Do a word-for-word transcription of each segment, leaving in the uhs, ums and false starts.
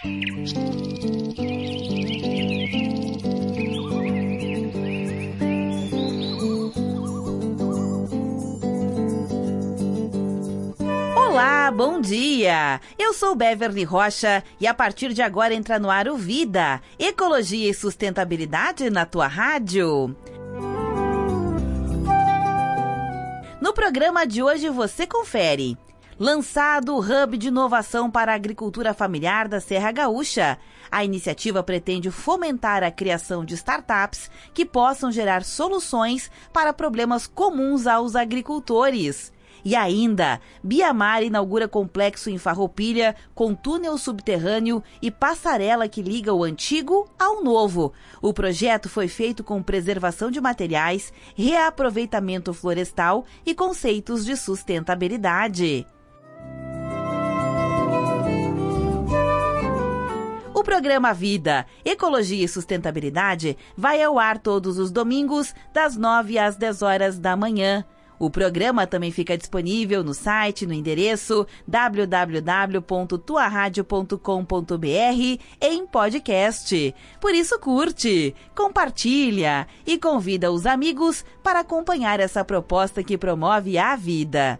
Olá, bom dia! Eu sou Beverly Rocha e a partir de agora entra no ar o Vida, Ecologia e Sustentabilidade na tua rádio. No programa de hoje você confere. Lançado o Hub de Inovação para a Agricultura Familiar da Serra Gaúcha. A iniciativa pretende fomentar a criação de startups que possam gerar soluções para problemas comuns aos agricultores. E ainda, Biamar inaugura complexo em Farroupilha com túnel subterrâneo e passarela que liga o antigo ao novo. O projeto foi feito com preservação de materiais, reaproveitamento florestal e conceitos de sustentabilidade. O programa Vida, Ecologia e Sustentabilidade vai ao ar todos os domingos, das nove às dez horas da manhã. O programa também fica disponível no site, no endereço w w w ponto tua rádio ponto com ponto b r em podcast. Por isso curte, compartilha e convida os amigos para acompanhar essa proposta que promove a vida.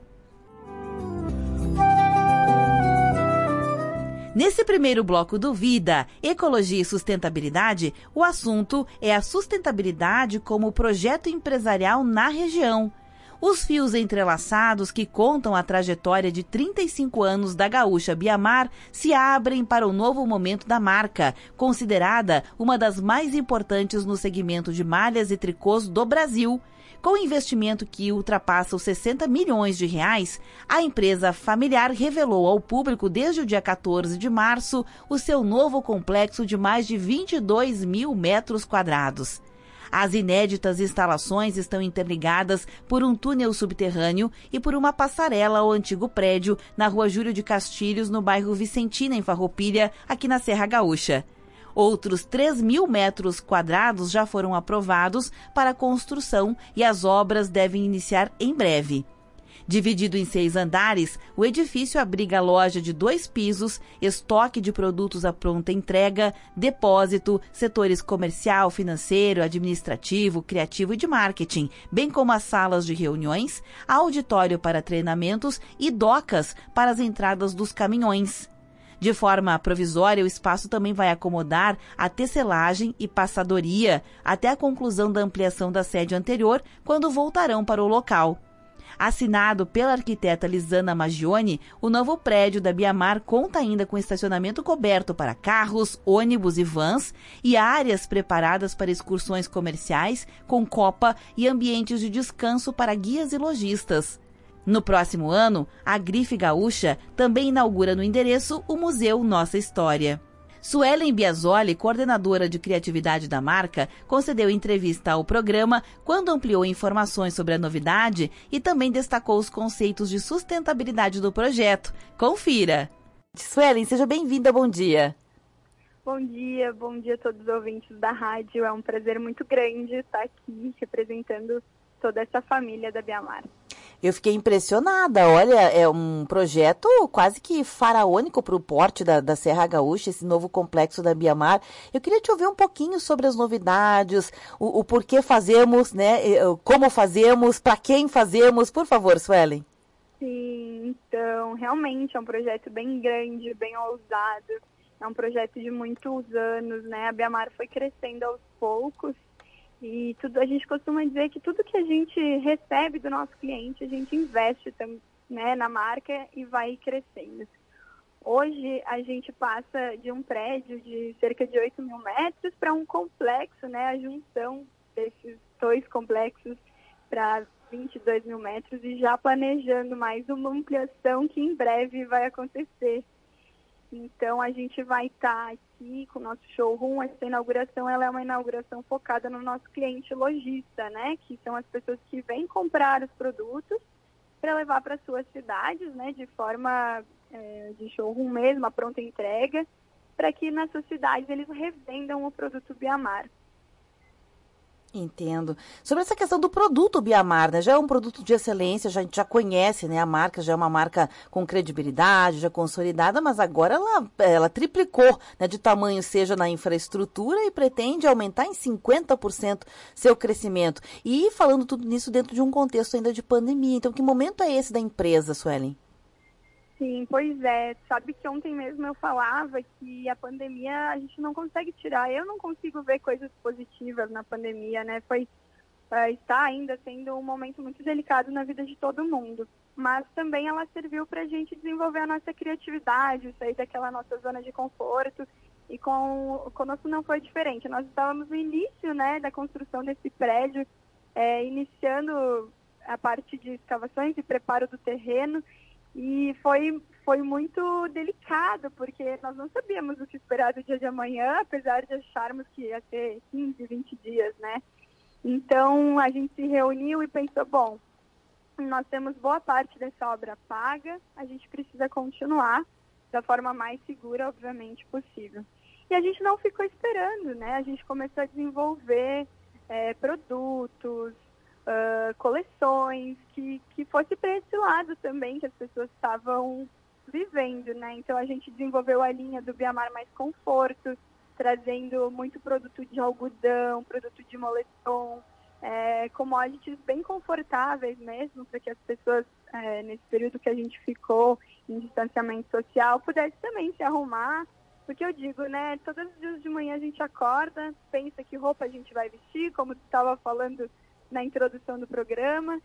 Nesse primeiro bloco do Vida, Ecologia e Sustentabilidade, o assunto é a sustentabilidade como projeto empresarial na região. Os fios entrelaçados que contam a trajetória de trinta e cinco anos da gaúcha Biamar se abrem para o novo momento da marca, considerada uma das mais importantes no segmento de malhas e tricôs do Brasil. Com investimento que ultrapassa os sessenta milhões de reais, a empresa familiar revelou ao público desde o dia quatorze de março o seu novo complexo de mais de vinte e dois mil metros quadrados. As inéditas instalações estão interligadas por um túnel subterrâneo e por uma passarela ao antigo prédio na rua Júlio de Castilhos, no bairro Vicentina, em Farroupilha, aqui na Serra Gaúcha. Outros três mil metros quadrados já foram aprovados para construção e as obras devem iniciar em breve. Dividido em seis andares, o edifício abriga loja de dois pisos, estoque de produtos à pronta entrega, depósito, setores comercial, financeiro, administrativo, criativo e de marketing, bem como as salas de reuniões, auditório para treinamentos e docas para as entradas dos caminhões. De forma provisória, o espaço também vai acomodar a tecelagem e passadoria até a conclusão da ampliação da sede anterior, quando voltarão para o local. Assinado pela arquiteta Lisana Magione, o novo prédio da Biamar conta ainda com estacionamento coberto para carros, ônibus e vans e áreas preparadas para excursões comerciais, com copa e ambientes de descanso para guias e lojistas. No próximo ano, a Grife Gaúcha também inaugura no endereço o Museu Nossa História. Suelen Biasoli, coordenadora de criatividade da marca, concedeu entrevista ao programa quando ampliou informações sobre a novidade e também destacou os conceitos de sustentabilidade do projeto. Confira! Suelen, seja bem-vinda, bom dia! Bom dia, bom dia a todos os ouvintes da rádio. É um prazer muito grande estar aqui representando toda essa família da Biamar. Eu fiquei impressionada, olha, é um projeto quase que faraônico para o porte da, da Serra Gaúcha, esse novo complexo da Biamar. Eu queria te ouvir um pouquinho sobre as novidades, o, o porquê fazemos, né, como fazemos, para quem fazemos, por favor, Suelen. Sim, então, realmente é um projeto bem grande, bem ousado, é um projeto de muitos anos, né, a Biamar foi crescendo aos poucos. E tudo, a gente costuma dizer que tudo que a gente recebe do nosso cliente, a gente investe, né, na marca e vai crescendo. Hoje, a gente passa de um prédio de cerca de oito mil metros para um complexo, né, a junção desses dois complexos para vinte e dois mil metros e já planejando mais uma ampliação que em breve vai acontecer. Então, a gente vai estar aqui com o nosso showroom. Essa inauguração ela é uma inauguração focada no nosso cliente lojista, né? Que são as pessoas que vêm comprar os produtos para levar para suas cidades, né? De forma é, de showroom mesmo, a pronta entrega, para que nas suas cidades eles revendam o produto Biamar. Entendo. Sobre essa questão do produto Biamar, né? Já é um produto de excelência, já, a gente já conhece, né? A marca já é uma marca com credibilidade, já consolidada, mas agora ela, ela triplicou, né, de tamanho, seja na infraestrutura, e pretende aumentar em cinquenta por cento seu crescimento. E falando tudo nisso dentro de um contexto ainda de pandemia. Então, que momento é esse da empresa, Suelen? Sim, pois é. Sabe que ontem mesmo eu falava que a pandemia a gente não consegue tirar. Eu não consigo ver coisas positivas na pandemia, né? Foi, uh, está ainda sendo um momento muito delicado na vida de todo mundo. Mas também ela serviu para a gente desenvolver a nossa criatividade, sair daquela nossa zona de conforto. E com, conosco não foi diferente. Nós estávamos no início, né, da construção desse prédio, é, iniciando a parte de escavações e preparo do terreno. E foi, foi muito delicado, porque nós não sabíamos o que esperar do dia de amanhã, apesar de acharmos que ia ter quinze, vinte dias, né? Então, a gente se reuniu e pensou, bom, nós temos boa parte dessa obra paga, a gente precisa continuar da forma mais segura, obviamente, possível. E a gente não ficou esperando, né? A gente começou a desenvolver é, produtos, Uh, coleções, que, que fosse para esse lado também que as pessoas estavam vivendo, né? Então a gente desenvolveu a linha do Biamar Mais Conforto, trazendo muito produto de algodão, produto de moletom, é, commodities bem confortáveis mesmo, para que as pessoas, é, nesse período que a gente ficou em distanciamento social, pudessem também se arrumar. Porque eu digo, né, todos os dias de manhã a gente acorda, pensa que roupa a gente vai vestir, como tu estava falando na introdução do programa,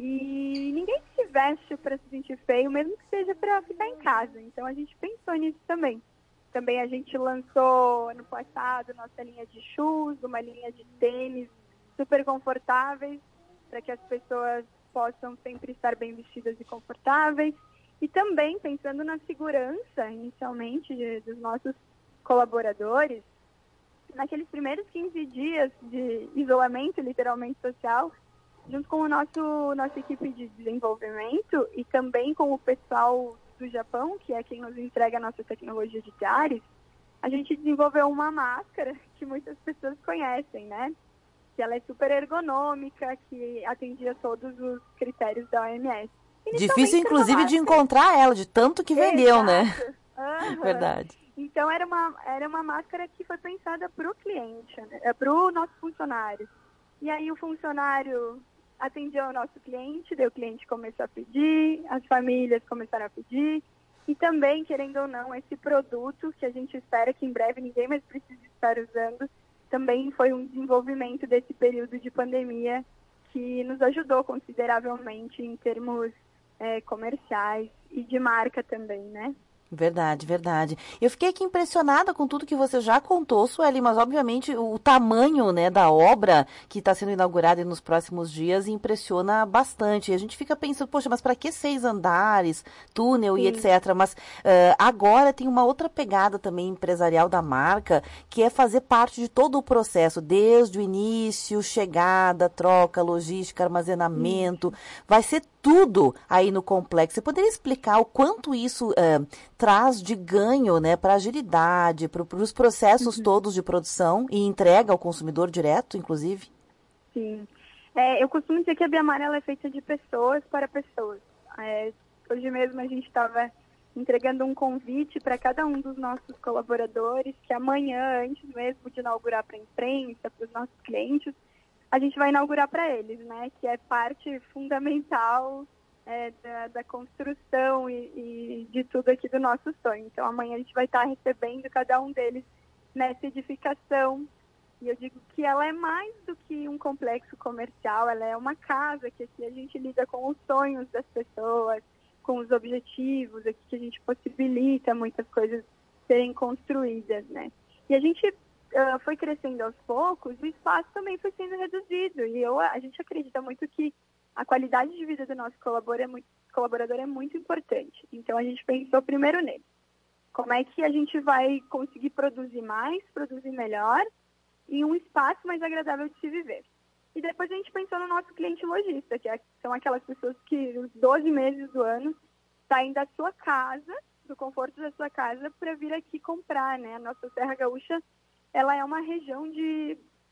e ninguém se veste para se sentir feio, mesmo que seja para ficar em casa. Então a gente pensou nisso também. Também a gente lançou ano passado nossa linha de shoes, uma linha de tênis super confortáveis, para que as pessoas possam sempre estar bem vestidas e confortáveis. E também pensando na segurança, inicialmente, de, dos nossos colaboradores. Naqueles primeiros quinze dias de isolamento, literalmente social, junto com o nosso nossa equipe de desenvolvimento e também com o pessoal do Japão, que é quem nos entrega a nossa tecnologia de diários, a gente desenvolveu uma máscara que muitas pessoas conhecem, né? Que ela é super ergonômica, que atendia todos os critérios da O M S. Difícil, inclusive, de encontrar ela, de tanto que vendeu, né? Uhum. Verdade. Então, era uma, era uma máscara que foi pensada para o cliente, né? Para o nosso funcionário. E aí o funcionário atendia o nosso cliente, daí o cliente começou a pedir, as famílias começaram a pedir. E também, querendo ou não, esse produto, que a gente espera que em breve ninguém mais precise estar usando, também foi um desenvolvimento desse período de pandemia que nos ajudou consideravelmente em termos é, comerciais e de marca também, né? Verdade, verdade. Eu fiquei aqui impressionada com tudo que você já contou, Sueli, mas obviamente o tamanho, né, da obra que está sendo inaugurada nos próximos dias impressiona bastante. E a gente fica pensando, poxa, mas para que seis andares, túnel Sim. e etcétera. Mas uh, agora tem uma outra pegada também empresarial da marca, que é fazer parte de todo o processo, desde o início, chegada, troca, logística, armazenamento. Sim. Vai ser tudo aí no complexo. Você poderia explicar o quanto isso uh, traz de ganho, né, para a agilidade, para os processos uhum. todos de produção e entrega ao consumidor direto, inclusive? Sim. É, eu costumo dizer que a Biamar ela é feita de pessoas para pessoas. É, hoje mesmo a gente estava entregando um convite para cada um dos nossos colaboradores, que amanhã, antes mesmo de inaugurar para a imprensa, para os nossos clientes, a gente vai inaugurar para eles, né? Que é parte fundamental é, da, da construção e, e de tudo aqui do nosso sonho. Então, amanhã a gente vai estar recebendo cada um deles nessa edificação. E eu digo que ela é mais do que um complexo comercial, ela é uma casa que aqui a gente lida com os sonhos das pessoas, com os objetivos, aqui que a gente possibilita muitas coisas serem construídas, né? E a gente... Uh, foi crescendo aos poucos, o espaço também foi sendo reduzido. E eu, a gente acredita muito que a qualidade de vida do nosso colaborador é muito, colaborador é muito importante. Então, a gente pensou primeiro nele. Como é que a gente vai conseguir produzir mais, produzir melhor, em um espaço mais agradável de se viver. E depois a gente pensou no nosso cliente lojista, que é, são aquelas pessoas que, os doze meses do ano, saem da sua casa, do conforto da sua casa, para vir aqui comprar, né? A nossa Serra Gaúcha, ela é uma região de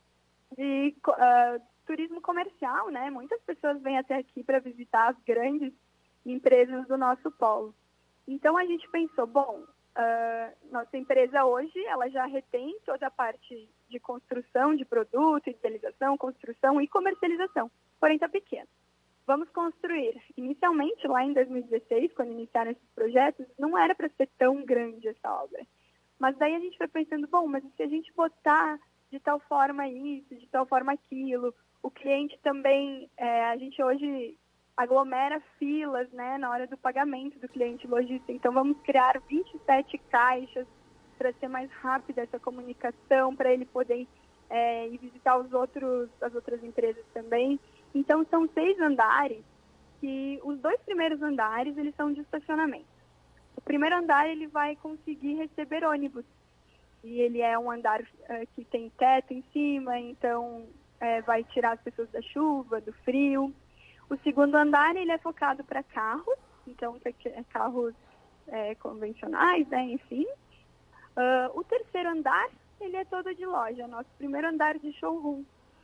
de uh, turismo comercial, né? Muitas pessoas vêm até aqui para visitar as grandes empresas do nosso polo. Então, a gente pensou, bom, uh, nossa empresa hoje, ela já retém toda a parte de construção de produto, idealização, construção e comercialização, porém está pequena. Vamos construir. Inicialmente, lá em dois mil e dezesseis, quando iniciaram esses projetos, não era para ser tão grande essa obra. Mas daí a gente foi pensando, bom, mas se a gente botar de tal forma isso, de tal forma aquilo, o cliente também, é, a gente hoje aglomera filas, né, na hora do pagamento do cliente lojista. Então, vamos criar vinte e sete caixas para ser mais rápida essa comunicação, para ele poder é, ir visitar os outros, as outras empresas também. Então, são seis andares, que os dois primeiros andares, eles são de estacionamento. O primeiro andar, ele vai conseguir receber ônibus. E ele é um andar uh, que tem teto em cima, então é, vai tirar as pessoas da chuva, do frio. O segundo andar, ele é focado para carros, então é carros é, convencionais, né, enfim. Uh, o terceiro andar, ele é todo de loja, nosso primeiro andar de showroom.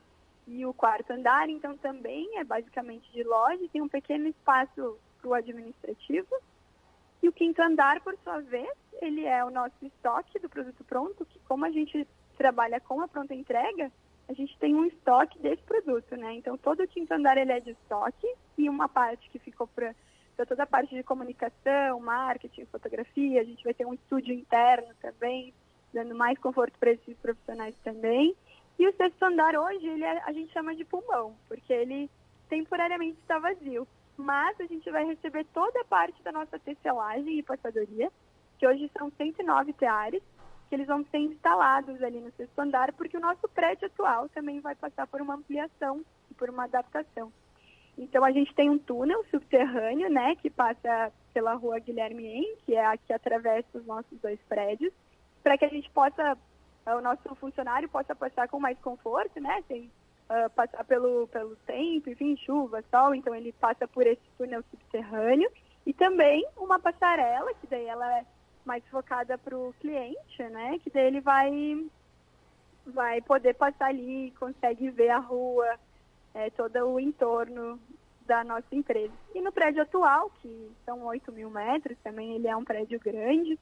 E o quarto andar, então, também é basicamente de loja, tem um pequeno espaço para o administrativo. E o quinto andar, por sua vez, ele é o nosso estoque do produto pronto, que como a gente trabalha com a pronta entrega, a gente tem um estoque desse produto, né? Então, todo o quinto andar ele é de estoque e uma parte que ficou para toda a parte de comunicação, marketing, fotografia. A gente vai ter um estúdio interno também, dando mais conforto para esses profissionais também. E o sexto andar hoje, ele é, a gente chama de pulmão, porque ele temporariamente está vazio. Mas a gente vai receber toda a parte da nossa tecelagem e passadoria, que hoje são cento e nove teares, que eles vão ser instalados ali no sexto andar, porque o nosso prédio atual também vai passar por uma ampliação e por uma adaptação. Então, a gente tem um túnel subterrâneo, né, que passa pela rua Guilherme Em, que é a que atravessa os nossos dois prédios, para que a gente possa, o nosso funcionário possa passar com mais conforto, né, sem uh, passar pelo, pelo tempo, enfim, chuva, sol, então ele passa por esse túnel subterrâneo, e também uma passarela, que daí ela é mais focada para o cliente, né? Que daí ele vai, vai poder passar ali, consegue ver a rua, é, todo o entorno da nossa empresa. E no prédio atual, que são oito mil metros, também ele é um prédio grande,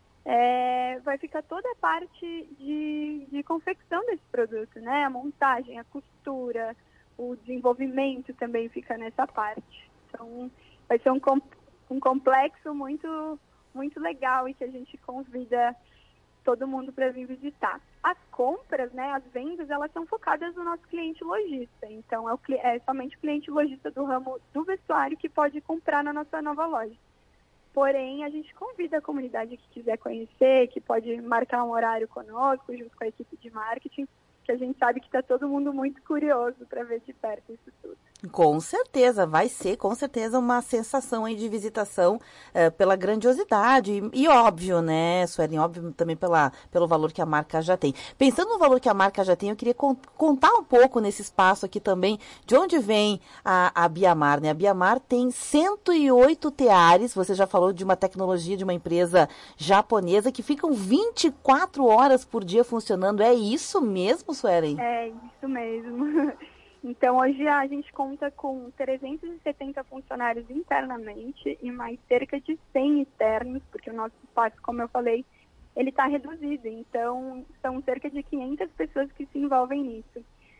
é, vai ficar toda a parte de, de confecção desse produto, né? A montagem, a costura, o desenvolvimento também fica nessa parte. Então, vai ser um, um complexo muito... muito legal e que a gente convida todo mundo para vir visitar. As compras, né, as vendas, elas são focadas no nosso cliente lojista. Então, é, o, é somente o cliente lojista do ramo do vestuário que pode comprar na nossa nova loja. Porém, a gente convida a comunidade que quiser conhecer, que pode marcar um horário conosco, junto com a equipe de marketing, que a gente sabe que está todo mundo muito curioso para ver de perto isso tudo. Com certeza, vai ser com certeza uma sensação aí de visitação é, pela grandiosidade e, e óbvio, né, Suelen, óbvio também pela, pelo valor que a marca já tem. Pensando no valor que a marca já tem, eu queria con- contar um pouco nesse espaço aqui também de onde vem a, a Biamar, né? A Biamar tem cento e oito teares, você já falou de uma tecnologia de uma empresa japonesa que ficam vinte e quatro horas por dia funcionando, é isso mesmo, Suelen? É isso mesmo. Então, hoje a gente conta com trezentos e setenta funcionários internamente e mais cerca de cem externos, porque o nosso espaço, como eu falei, ele está reduzido. Então, são cerca de quinhentas pessoas que se envolvem nisso.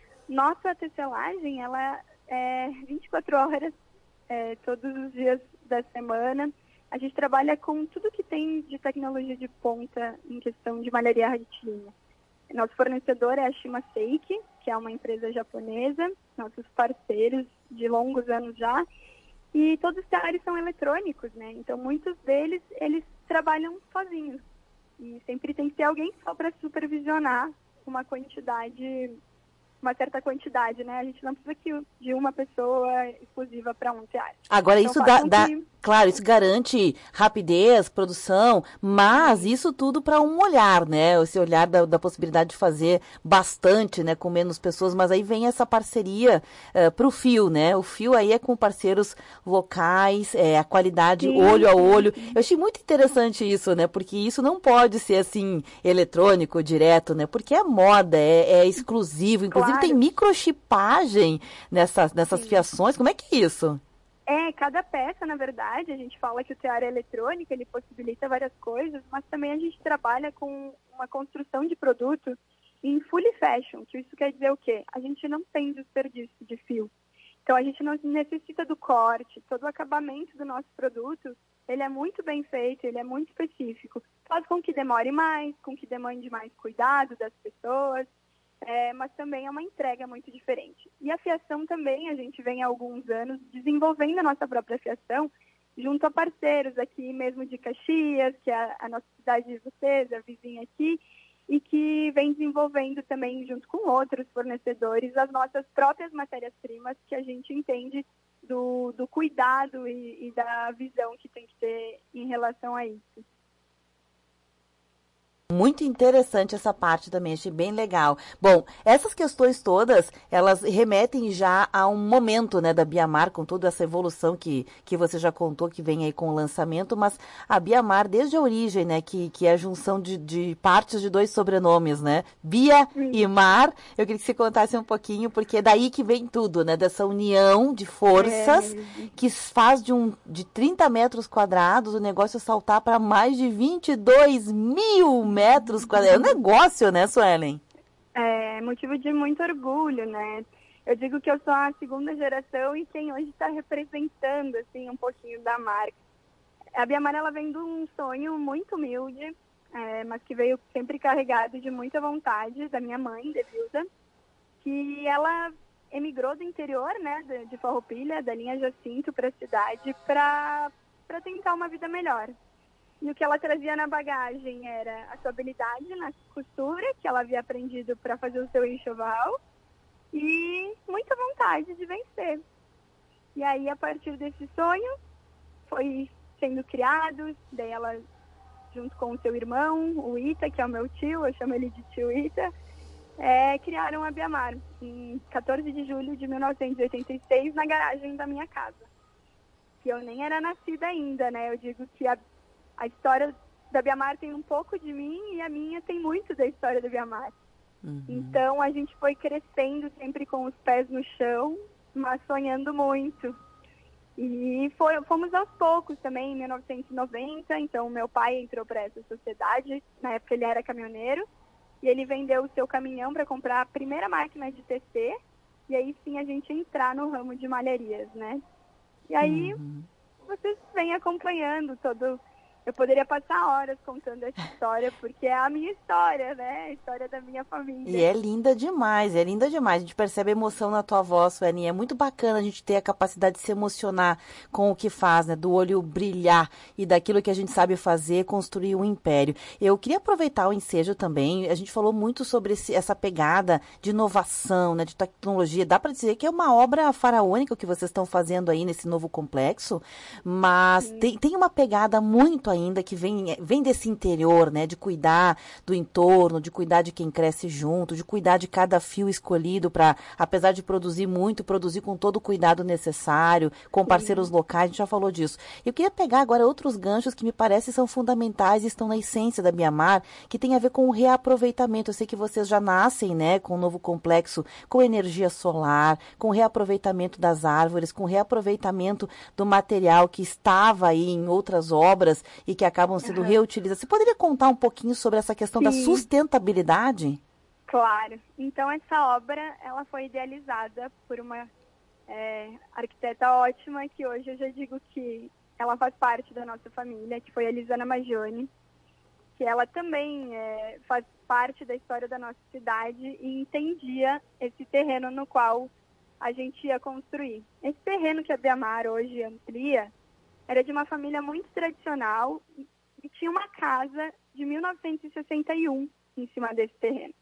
Nossa tecelagem, ela é vinte e quatro horas, é, todos os dias da semana. A gente trabalha com tudo que tem de tecnologia de ponta em questão de malharia retilínea. Nosso fornecedor é a Shimaseiki, que é uma empresa japonesa, nossos parceiros de longos anos já, e todos os teares são eletrônicos, né? Então, muitos deles, eles trabalham sozinhos, e sempre tem que ter alguém só para supervisionar uma quantidade, uma certa quantidade, né? A gente não precisa de uma pessoa exclusiva para um tear. Agora, então, isso dá, dá que... claro, isso garante rapidez, produção, mas isso tudo para um olhar, né? Esse olhar da, da possibilidade de fazer bastante, né? Com menos pessoas, mas aí vem essa parceria uh, para o fio, né? O fio aí é com parceiros locais, é, a qualidade sim, olho a olho. Sim. Eu achei muito interessante isso, né? Porque isso não pode ser assim, eletrônico, direto, né? Porque é moda, é, é exclusivo, inclusive Claro. tem microchipagem nessas, nessas Sim. fiações? Como é que é isso? É, cada peça, na verdade, a gente fala que o tear é eletrônico, ele possibilita várias coisas, mas também a gente trabalha com uma construção de produto em fully fashion, que isso quer dizer o quê? A gente não tem desperdício de fio. Então, a gente não necessita do corte, todo o acabamento do nosso produto, ele é muito bem feito, ele é muito específico. Faz com que demore mais, com que demande mais cuidado das pessoas, é, mas também é uma entrega muito diferente. E a fiação também, a gente vem há alguns anos desenvolvendo a nossa própria fiação junto a parceiros aqui mesmo de Caxias, que é a, a nossa cidade de vocês, a vizinha aqui, e que vem desenvolvendo também junto com outros fornecedores as nossas próprias matérias-primas que a gente entende do, do cuidado e, e da visão que tem que ter em relação a isso. Muito interessante essa parte também, achei bem legal. Bom, essas questões todas, elas remetem já a um momento, né, da Biamar, com toda essa evolução que, que você já contou, que vem aí com o lançamento, mas a Biamar, desde a origem, né, que, que é a junção de, de partes de dois sobrenomes, né, Bia Sim. e Mar, eu queria que você contasse um pouquinho, porque é daí que vem tudo, né, dessa união de forças, É. que faz de, um, de trinta metros quadrados o negócio saltar para mais de vinte e dois mil metros. metros quadrados. É um negócio, né, Suelen? É motivo de muito orgulho, né? Eu digo que eu sou a segunda geração e quem hoje está representando, assim, um pouquinho da marca. A Biamar, ela vem de um sonho muito humilde, é, mas que veio sempre carregado de muita vontade da minha mãe, Devilda, que ela emigrou do interior, né, de, de Farroupilha, da linha Jacinto para a cidade, para para tentar uma vida melhor. E o que ela trazia na bagagem era a sua habilidade na costura, que ela havia aprendido para fazer o seu enxoval, e muita vontade de vencer. E aí, a partir desse sonho, foi sendo criado, daí ela, junto com o seu irmão, o Ita, que é o meu tio, eu chamo ele de tio Ita, é, criaram a Biamar, em quatorze de julho de mil novecentos e oitenta e seis, na garagem da minha casa. Que eu nem era nascida ainda, né? Eu digo que a A história da Biamar tem um pouco de mim e a minha tem muito da história da Biamar. Uhum. Então, a gente foi crescendo sempre com os pés no chão, mas sonhando muito. E foi, fomos aos poucos também, em mil novecentos e noventa. Então, meu pai entrou para essa sociedade. Na época, ele era caminhoneiro. E ele vendeu o seu caminhão para comprar a primeira máquina de tecer. E aí, sim, a gente entrar no ramo de malharias, né? E aí, uhum. vocês vêm acompanhando todo... Eu poderia passar horas contando essa história, porque é a minha história, né? A história da minha família. E é linda demais, é linda demais. A gente percebe a emoção na tua voz, Suelen. É muito bacana a gente ter a capacidade de se emocionar com o que faz, né? Do olho brilhar e daquilo que a gente sabe fazer, construir um império. Eu queria aproveitar o ensejo também. A gente falou muito sobre esse, essa pegada de inovação, né? De tecnologia. Dá para dizer que é uma obra faraônica o que vocês estão fazendo aí nesse novo complexo, mas tem, tem uma pegada muito ainda que vem, vem desse interior, né, de cuidar do entorno, de cuidar de quem cresce junto, de cuidar de cada fio escolhido para, apesar de produzir muito, produzir com todo o cuidado necessário, com parceiros Sim. locais, a gente já falou disso. Eu queria pegar agora outros ganchos que me parecem são fundamentais e estão na essência da Biamar, que tem a ver com o reaproveitamento. Eu sei que vocês já nascem, né, com um novo complexo, com energia solar, com reaproveitamento das árvores, com reaproveitamento do material que estava aí em outras obras e que acabam sendo uhum. reutilizados. Você poderia contar um pouquinho sobre essa questão Sim. da sustentabilidade? Claro. Então, essa obra, ela foi idealizada por uma é, arquiteta ótima, que hoje eu já digo que ela faz parte da nossa família, que foi a Elisana Magione, que ela também é, faz parte da história da nossa cidade e entendia esse terreno no qual a gente ia construir. Esse terreno que a Biamar hoje amplia era de uma família muito tradicional e tinha uma casa de mil novecentos e sessenta e um em cima desse terreno.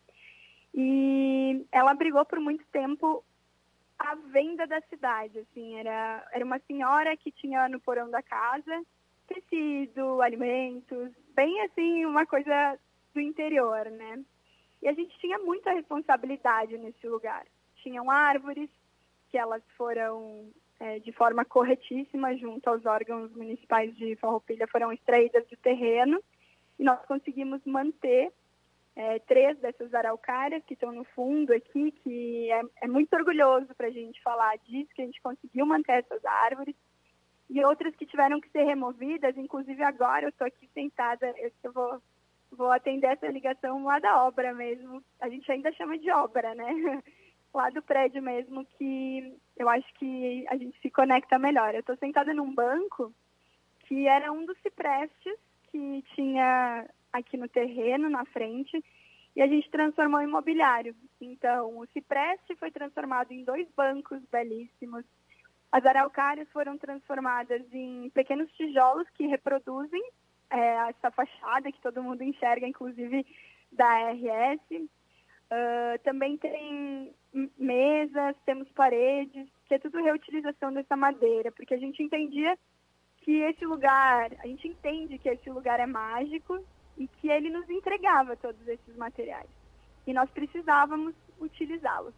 E ela brigou por muito tempo a venda da cidade. Assim, era, era uma senhora que tinha no porão da casa tecido, alimentos, bem assim, uma coisa do interior, né? E a gente tinha muita responsabilidade nesse lugar. Tinham árvores que elas foram... É, de forma corretíssima, junto aos órgãos municipais de Farroupilha, foram extraídas do terreno e nós conseguimos manter é, é, três dessas araucárias que estão no fundo aqui, que é, é muito orgulhoso para a gente falar disso, que a gente conseguiu manter essas árvores, e outras que tiveram que ser removidas, inclusive agora eu estou aqui sentada, eu, eu vou, vou atender essa ligação lá da obra mesmo, a gente ainda chama de obra, né? Lá do prédio mesmo, que eu acho que a gente se conecta melhor. Eu estou sentada num banco que era um dos ciprestes que tinha aqui no terreno, na frente, e a gente transformou em mobiliário. Então, o cipreste foi transformado em dois bancos belíssimos. As araucárias foram transformadas em pequenos tijolos que reproduzem é, essa fachada que todo mundo enxerga, inclusive da R S. Uh, também tem mesas, temos paredes, que é tudo reutilização dessa madeira, porque a gente entendia que esse lugar, a gente entende que esse lugar é mágico e que ele nos entregava todos esses materiais. E nós precisávamos utilizá-los.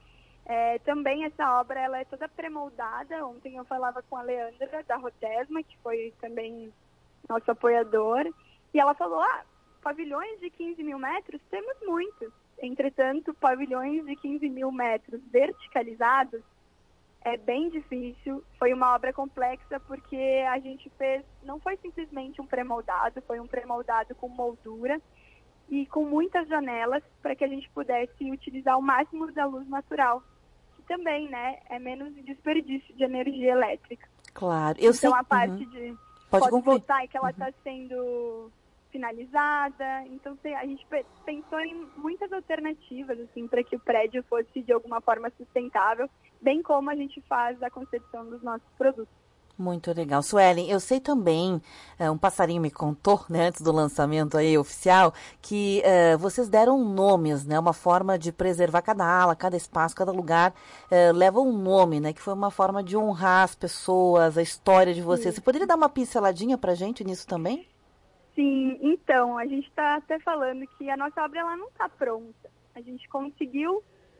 É, também essa obra ela é toda pré-moldada. Ontem eu falava com a Leandra, da Rotesma, que foi também nosso apoiador, e ela falou, ah, pavilhões de quinze mil metros, temos muitos. Entretanto, pavilhões de quinze mil metros verticalizados é bem difícil. Foi uma obra complexa porque a gente fez, não foi simplesmente um pré-moldado, foi um pré-moldado com moldura e com muitas janelas para que a gente pudesse utilizar o máximo da luz natural, que também, né, é menos desperdício de energia elétrica. Claro. Eu então sei... a parte uhum. de Pode fotovoltaica que ela está uhum. sendo finalizada, então a gente pensou em muitas alternativas assim, para que o prédio fosse de alguma forma sustentável, bem como a gente faz a concepção dos nossos produtos. Muito legal. Suelen, eu sei também, uh, um passarinho me contou, né, antes do lançamento aí oficial, que uh, vocês deram nomes, né, uma forma de preservar cada ala, cada espaço, cada lugar, uh, leva um nome, né, que foi uma forma de honrar as pessoas, a história de vocês. Sim. Você poderia dar uma pinceladinha pra gente nisso também? Sim, então, a gente está até falando que a nossa obra ela não está pronta. A gente conseguiu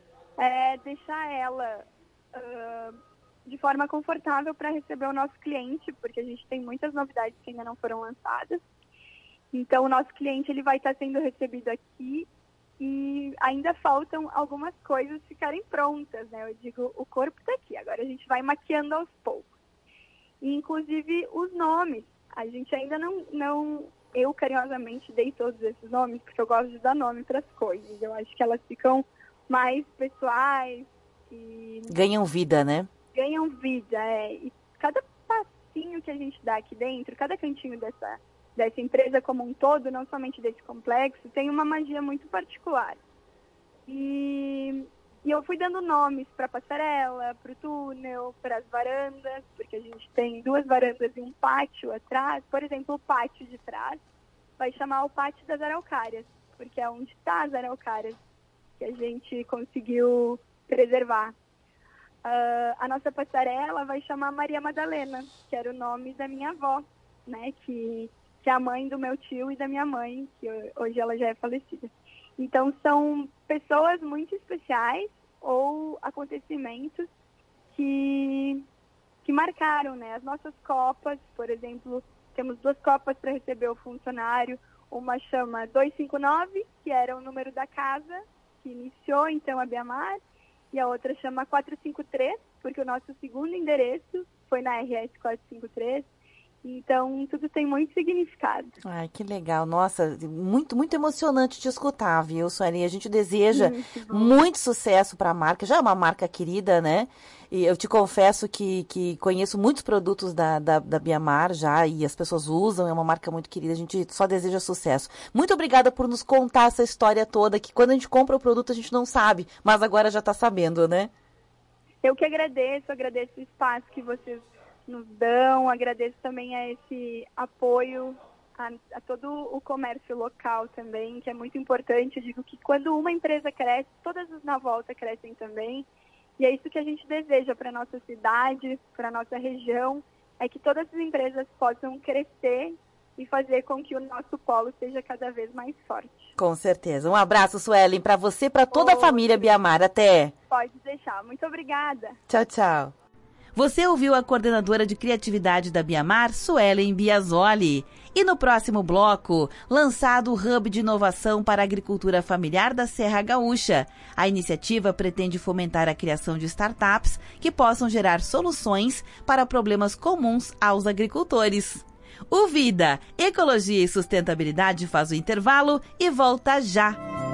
é, deixar ela uh, de forma confortável para receber o nosso cliente, porque a gente tem muitas novidades que ainda não foram lançadas. Então, o nosso cliente ele vai estar sendo recebido aqui e ainda faltam algumas coisas ficarem prontas, né? Eu digo, o corpo está aqui, agora a gente vai maquiando aos poucos. E, inclusive, os nomes. A gente ainda não, não... Eu, carinhosamente, dei todos esses nomes, porque eu gosto de dar nome para as coisas. Eu acho que elas ficam mais pessoais e... Ganham vida, né? Ganham vida, é. E cada passinho que a gente dá aqui dentro, cada cantinho dessa, dessa empresa como um todo, não somente desse complexo, tem uma magia muito particular. E, e eu fui dando nomes para a passarela, para o túnel, para as varandas, porque a gente tem duas varandas e um pátio atrás. Por exemplo, o pátio de trás vai chamar o Pátio das Araucárias, porque é onde está as araucárias que a gente conseguiu preservar. Uh, a nossa passarela vai chamar Maria Madalena, que era o nome da minha avó, né, que, que é a mãe do meu tio e da minha mãe, que hoje ela já é falecida. Então, são pessoas muito especiais ou acontecimentos que, que marcaram, né? As nossas copas, por exemplo, temos duas copas para receber o funcionário. Uma chama duzentos e cinquenta e nove, que era o número da casa que iniciou, então, a Biamar. E a outra chama quatrocentos e cinquenta e três, porque o nosso segundo endereço foi na R S quatrocentos e cinquenta e três. Então, tudo tem muito significado. Ai, que legal. Nossa, muito, muito emocionante te escutar, viu, Suelen? A gente deseja muito, muito sucesso para a marca. Já é uma marca querida, né? E eu te confesso que, que conheço muitos produtos da, da, da Biamar já e as pessoas usam. É uma marca muito querida. A gente só deseja sucesso. Muito obrigada por nos contar essa história toda, que quando a gente compra o produto a gente não sabe, mas agora já está sabendo, né? Eu que agradeço, agradeço o espaço que vocês nos dão, agradeço também a esse apoio a, a todo o comércio local também, que é muito importante. Eu digo que quando uma empresa cresce, todas as na volta crescem também, e é isso que a gente deseja para a nossa cidade, para a nossa região, é que todas as empresas possam crescer e fazer com que o nosso polo seja cada vez mais forte. Com certeza. Um abraço, Suelen, para você e para toda a família Biamar. Até! Pode deixar. Muito obrigada. Tchau, tchau. Você ouviu a coordenadora de criatividade da Biamar, Suelen Biasoli. E no próximo bloco, lançado o Hub de Inovação para a Agricultura Familiar da Serra Gaúcha. A iniciativa pretende fomentar a criação de startups que possam gerar soluções para problemas comuns aos agricultores. O Vida, Ecologia e Sustentabilidade faz o intervalo e volta já.